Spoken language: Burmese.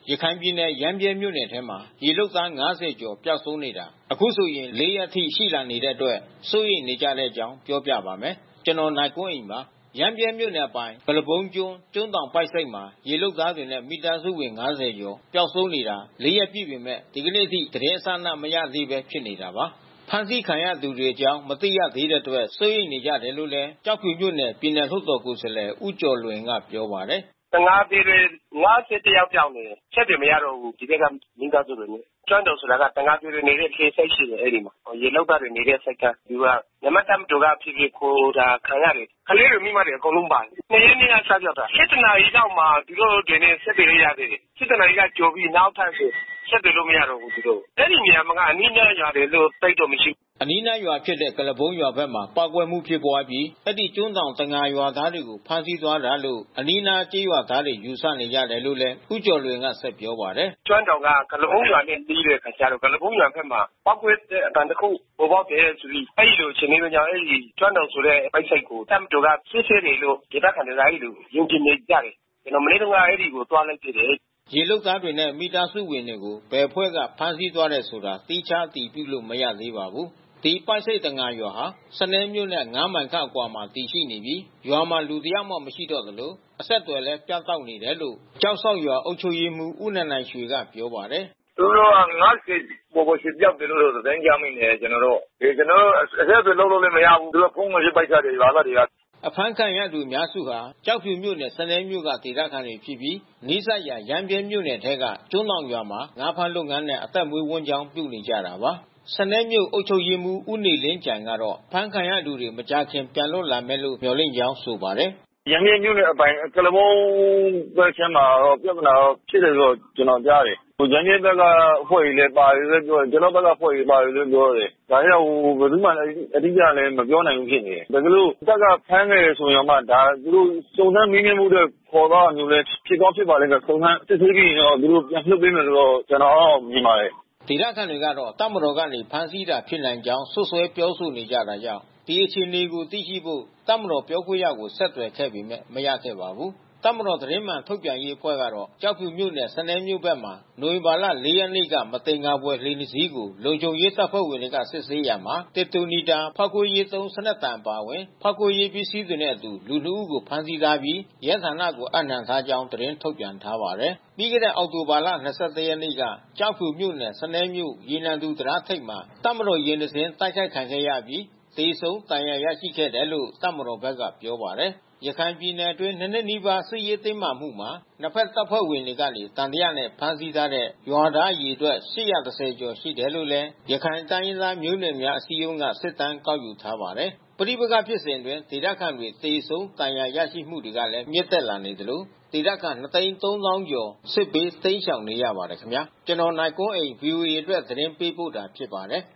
ရခိုင်ပြည်နယ်ရမ်းဗြဲမြို့နယ်ထဲမှာ ရေလုပ်သား50ကျော်ပျောက်ဆုံးနေတာ အခုဆိုရင်4ရက်အထိရှိလာနေတဲ့အတွက် စိုးရိမ်နေကြတဲ့အကြောင်းပြောပြပါမယ်။ နိုင်ကွန်းအိန် သတင်းပေးပို့ထားပါတယ်။ ရမ်းဗြဲမြို့နယ်အပိုင် ကုလားပုန်းကျွန်း ကျွန်းတောင်ပိုက်ဆိပ်မှာ ရေလုပ်သားတွေနဲ့ မိသားစုဝင်50ကျော် ပျောက်ဆုံးနေတာ ရက်ပြည့်ပေမဲ့ ဒီကနေ့အထိ သတင်းအစအနမရသေးဘဲဖြစ်နေတာပါ။ ဖမ်းဆီးခံရသူတွေအကြောင်း မသိရသေးတဲ့အတွက် စိုးရိမ်နေကြတယ်လို့လည်း ကျောက်ဖြူမြို့နယ် ပြည်နယ်လွှတ်တော်ကိုယ်စားလှယ် ဦးကျော်လွင်ကပြောပါတယ်။ “သေးတယ်။ ယောက်ပျောက်နေတယ်။ အဆက်အသွယ်မရတော့ဘူး။ ဒီဘက်ကမိသားစုတွေနဲ့။ ကျွန်းတောင်ဆိုတာက သေးတွေနေတဲ့လှေဆိပ်ရှိတယ်အဲဒီမှာ။ ရေလုပ်သားတွေနေတဲ့ဆိပ်ကမ်း။ သူကမြန်မာ့တပ်မတော်က ဖြည်းဖြည်းခေါ်တာခံရတယ်။ ကလေးတွေမိန်းမတွေအကုန်လုံးပါတယ်။ ရက်နေ့ကစပျောက်တာ။ နာရီလောက်မှာသူတို့တွေနဲ့ဆက်သွယ်လို့ရသေးတယ်။ နာရီကကျော်ပြီးနောက်ထပ်ဆို ဆက်သွယ်လို့မရတော့ဘူးသူတို့ကို။ အဲဒီနေရာမှာကအနီးနားရွာတွေလို့သိပ်တော့မရှိဘူး။” အနီးနားရွာဖြစ်တဲ့ ကုလားပုန်းရွာဘက်မှာ ပေါက်ကွဲမှုဖြစ်ပွားအပြီး အဲဒီကျွန်းတောင်တံငါရွာသားတွေကို ဖမ်းဆီးသွားတာလို့ အနီးနားကျေးရွာသားတွေ ယူဆနေကြတယ်လို့လည်း ဦးကျော်လွင်ကဆက်ပြောပါတယ်။ “ကျွန်းတောင်ကကုလားပုန်းရွာနဲ့နီးတဲ့အခါကျတော့ ကုလားပုန်းရွာဘက်မှာပေါက်ကွဲတဲ့အသံတခုပေါ်ပေါက်တယ်ဆိုပြီး အဲဒီလိုအခြေအနေကြောင့် အဲဒီကျွန်းတောင်ဆိုတဲ့ပိုက်ဆိပ်ကိုတပ်မတော်ကစစ်ဆေးတယ်လို့ဒေသခံတွေကအဲဒီလိုယုံကြည်နေကြတယ်။ ကျွန်တော်မနေ့တုန်းကအဲဒီကိုသွားလိုက်သေးတယ်။ ” ရေလုပ်သားတွေနဲ့ မိသားစုဝင်တွေကို ဘယ်အဖွဲ့က ဖမ်းဆီးသွားတယ်ဆိုတာ သီးခြားအတည်ပြုလို့ မရသေးပါဘူး။ ဒီပိုက်ဆိပ်တံငါရွာဟာ စနဲမြို့နဲ့ မိုင်ခန့်အကွာမှာတည်ရှိနေပြီး ရွာမှာလူတယောက်မှမရှိတော့သလို အဆက်သွယ်လည်း ပြတ်တောက်နေတယ်လို့ ကျောက်ဆောက်ရွာအုပ်ချုပ်ရေးမှူး ဦးနိုင်ရွှေကပြောပါတယ်။ “သူတို့ကကျော်ရွှေ့ပြောက်တယ်လို့သတင်းကြားမိတယ်ကျွန်တော်တို့။ အဆက်သွယ်လုပ်လို့လည်းမရဘူး။ သူတို့ဖုန်းကိုပိတ်ထားတယ်ရွာသားတွေက။ ” အဖမ်းခံရသူအများစုဟာ ကျောက်ဖြူမြို့နယ် စနဲမြို့ကဒေသခံတွေဖြစ်ပြီး နီးစပ်ရာရမ်းဗြဲမြို့နယ်ထဲက ကျွန်းတောင်ရွာမှာ ငါးဖမ်းလုပ်ငန်းနဲ့ အသက်မွေးဝမ်းကျောင်းပြုနေကြတာပါ။ စနဲမြို့အုပ်ချုပ်ရေးမှူး ဦးနေလင်းကြိုင်ကတော့ အဖမ်းခံရသူတွေ မကြာခင်ပြန်လွတ်လာမယ်လို့ မျှော်လင့်ကြောင်းဆိုပါတယ်။ “ရမ်းဗြဲမြို့နယ်အပိုင် ကုလားပုန်းဘက်ခြမ်းမှာပြဿနာဖြစ်တယ်လို့ကျွန်တော်ကြားတယ်။ ရမ်းဗြဲဘက်ကအဖွဲ့တွေလည်းပါတယ်လို့ပြောတယ်။ ကျွန်တော်ဘက်ကအဖွဲ့တွေပါတယ်လို့ပြောတယ်။ ဒါကြောင့်ဘယ်သူမှအတိအကျလည်းမပြောနိုင်ဘူးဖြစ်နေတယ်။ တကယ်လို့တပ်ကဖမ်းခဲ့တယ်ဆိုရင်တောင်မှ ဒါသူတို့စုံစမ်းမေးမြန်းမှုအတွက်ခေါ်သွားတာမျိုးလည်းဖြစ်ကောင်းဖြစ်ပါလိမ့်မယ်။ စုံစမ်းစစ်ဆေးပြီးရင်တော့သူတို့ပြန်လွှတ်ပေးမယ်လို့ကျွန်တော်ကတော့မြင်ပါတယ်။ ” ဒေသခံတွေကတော့ တပ်မတော်ကနေ ဖမ်းဆီးတာဖြစ်နိုင်ကြောင်း စွပ်စွဲပြောဆိုနေကြတာကြောင့် ဒီအခြေအနေကိုသိရှိဖို့ တပ်မတော်ပြောခွင့်ရကိုဆက်သွယ်ခဲ့ပေမဲ့ မရခဲ့ပါဘူး။ တပ်မတော်သတင်းမှန်ထုတ်ပြန်ရေးအဖွဲ့ကတော့ ကျောက်ဖြူမြို့နယ် စနဲမြို့ဘက်မှာ နိုဝင်ဘာလ ရက်နေ့က မသင်္ကာဖွယ်လှေနှစ်စီးကို လုံခြုံရေးတပ်ဖွဲ့ဝင်တွေက စစ်ဆေးရာမှာ တစ်တိုမီတာ ဖောက်ခွဲရေးသုံးစနက်တံအပါဝင် ဖောက်ခွဲရေးပစ္စည်းတွေနဲ့အတူ လူ ဦးကို ဖမ်းဆီးထားပြီး ရဲဌာနကိုအပ်နှံထားကြောင်း သတင်းထုတ်ပြန်ထားပါတယ်။ ပြီးခဲ့တဲ့အောက်တိုဘာလ ရက်နေ့က ကျောက်ဖြူမြို့နယ် စနဲမြို့ ရေနံသူတံတားထိပ်မှာ တပ်မတော်ယာဉ်တစင်း တိုက်ခိုက်ခံခဲ့ရပြီး သေဆုံးဒဏ်ရာရရှိခဲ့တယ်လို့ တပ်မတော်ဘက်ကပြောပါတယ်။ ရခိုင်ပြည်နယ်အတွင်း နှစ်နီးပါးစစ်ရေးတင်းမာမှုမှာ နှစ်ဖက်တပ်ဖွဲ့ဝင်တွေကနေ သံသယနဲ့ဖမ်းဆီးထားတဲ့ ရွာသားအရေအတွက် ကျော်ရှိတယ်လို့လည်း ရခိုင်တိုင်းရင်းသားမျိုးနွယ်များအစည်းအရုံးက စစ်တမ်းကောက်ယူထားပါတယ်။ ပဋိပက္ခဖြစ်စဉ်အတွင်း ဒေသခံတွေသေဆုံးဒဏ်ရာရရှိမှုတွေကလည်း မြင့်တက်လာနေသလို ဒေသခံ ကျော် စစ်ဘေးတိမ်းရှောင်နေရပါတယ်ခင်ဗျာ။ နိုင်ကွန်းအိန် VOA အတွက်သတင်းပေးပို့တာဖြစ်ပါတယ်။